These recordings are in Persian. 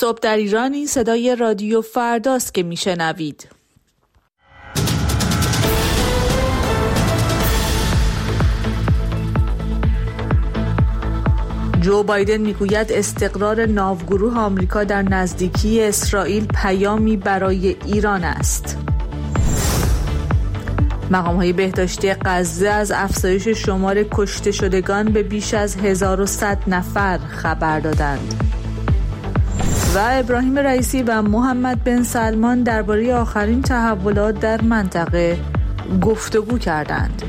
صبح در ایران این صدای رادیو فرداست که میشنوید. جو بایدن میگوید استقرار ناوگروه آمریکا در نزدیکی اسرائیل پیامی برای ایران است. مقام‌های بهداشتی غزه از افزایش شمار کشته شدگان به بیش از 1100 نفر خبر دادند. و ابراهیم رئیسی و محمد بن سلمان درباره آخرین تحولات در منطقه گفتگو کردند.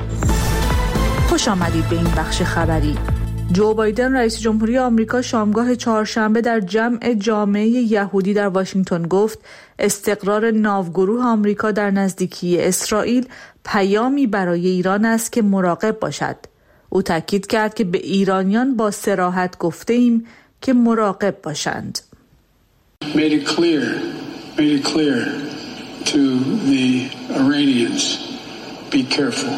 خوش آمدید به این بخش خبری. جو بایدن رئیس جمهوری آمریکا شامگاه چهارشنبه در جمع جامعه یهودی در واشنگتن گفت استقرار ناوگروه آمریکا در نزدیکی اسرائیل پیامی برای ایران است که مراقب باشد. او تاکید کرد که به ایرانیان با صراحت گفته ایم که مراقب باشند. Made it clear to the Iranians, be careful.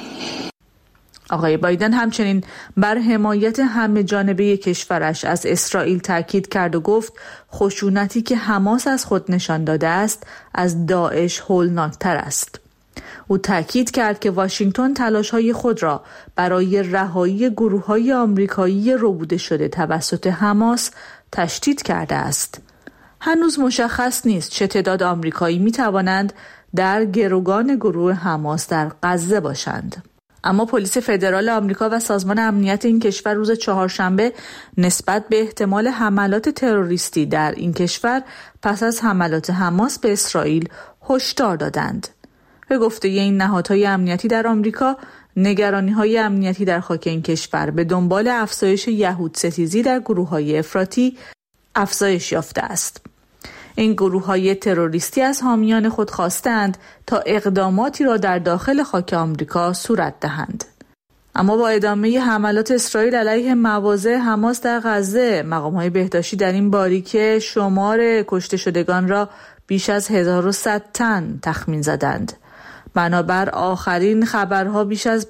آقای بایدن همچنین بر حمایت همه جانبه کشورش از اسرائیل تاکید کرد و گفت خشونتی که حماس از خود نشان داده است از داعش هولناکتر است. او تاکید کرد که واشنگتن تلاش‌های خود را برای رهایی گروه‌های آمریکایی ربوده شده توسط حماس تشدید کرده است. هنوز مشخص نیست چه تعداد آمریکایی می‌توانند در گروگان گروه حماس در غزه باشند. اما پلیس فدرال آمریکا و سازمان امنیت این کشور روز چهارشنبه نسبت به احتمال حملات تروریستی در این کشور پس از حملات حماس به اسرائیل هشدار دادند. به گفته این نهادهای امنیتی در آمریکا، نگرانی‌های امنیتی در خاک این کشور به دنبال افزایش یهودستیزی در گروه‌های افراطی افزایش یافته است. این گروه‌های تروریستی از حامیان خود خواستند تا اقداماتی را در داخل خاک آمریکا صورت دهند. اما با ادامه حملات اسرائیل علیه مواضع حماس در غزه، مقام‌های بهداشتی در این باریکه شمار کشته شدگان را بیش از 1100 تن تخمین زدند. بنابر آخرین خبرها بیش از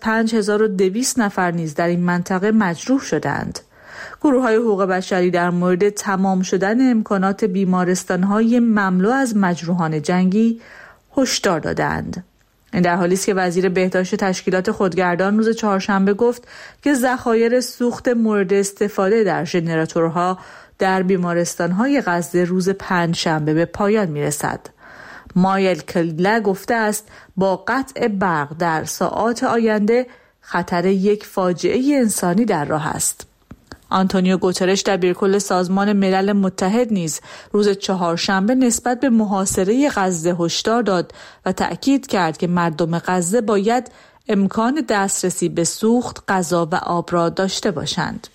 5200 نفر نیز در این منطقه مجروح شدند. گروه‌های حقوق بشری در مورد تمام شدن امکانات بیمارستان‌های مملو از مجروحان جنگی هشدار دادند. این در حالی است که وزیر بهداشت تشکیلات خودگردان روز چهارشنبه گفت که ذخایر سوخت مورد استفاده در ژنراتورها در بیمارستان‌های غزه روز پنجشنبه به پایان می‌رسد. مایل کلیله گفته است با قطع برق در ساعات آینده خطر یک فاجعه انسانی در راه است. آنتونیو گوترش دبیرکل سازمان ملل متحد نیز روز چهارشنبه نسبت به محاصره غزه هشدار داد و تأکید کرد که مردم غزه باید امکان دسترسی به سوخت، غذا و آب را داشته باشند.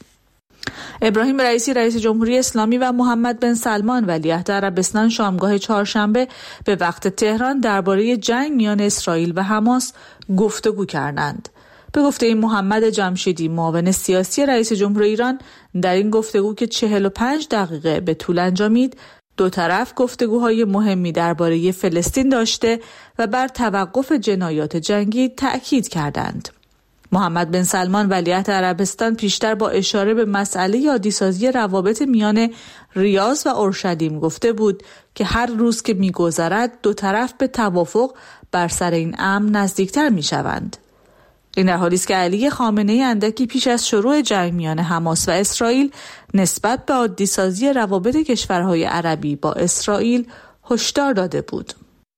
ابراهیم رئیسی رئیس جمهوری اسلامی و محمد بن سلمان ولیعهد عربستان شامگاه چهارشنبه به وقت تهران درباره جنگ میان اسرائیل و حماس گفتگو کردند. به گفته محمد جمشیدی معاون سیاسی رئیس جمهور ایران، در این گفتگو که 45 دقیقه به طول انجامید، دو طرف گفتگوهای مهمی درباره فلسطین داشته و بر توقف جنایات جنگی تأکید کردند. محمد بن سلمان ولیعهد عربستان پیشتر با اشاره به مسئله عادی‌سازی روابط میان ریاض و اورشلیم گفته بود که هر روز که می‌گذرد دو طرف به توافق بر سر این امر نزدیکتر می‌شوند. این در حالی است که علی خامنه‌ای اندکی پیش از شروع جنگ میان حماس و اسرائیل نسبت به عادی‌سازی روابط کشورهای عربی با اسرائیل هشدار داده بود.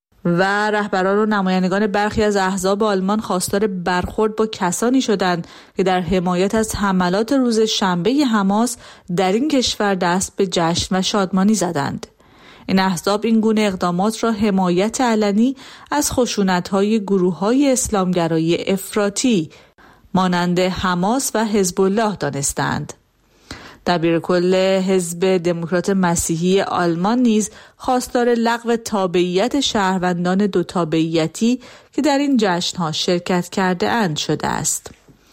و رهبران و نمایندگان برخی از احزاب آلمان خواستار برخورد با کسانی شدند که در حمایت از حملات روز شنبه حماس در این کشور دست به جشن و شادمانی زدند. این احزاب این گونه اقدامات را حمایت علنی از خشونت‌های گروه‌های اسلامگرایی افراطی مانند حماس و حزب الله دانستند. دبیرکل حزب دموکرات مسیحی آلمان نیز خواستار لغو تابعیت شهروندان دو تابعیتی که در این جشن‌ها شرکت کرده اند شده است.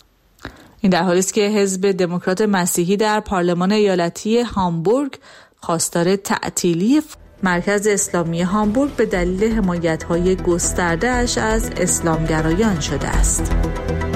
این در حالی است که حزب دموکرات مسیحی در پارلمان ایالتی هامبورگ خواستار تعطیلی مرکز اسلامی هامبورگ به دلیل حمایت‌های گسترده‌اش از اسلامگرایان شده است.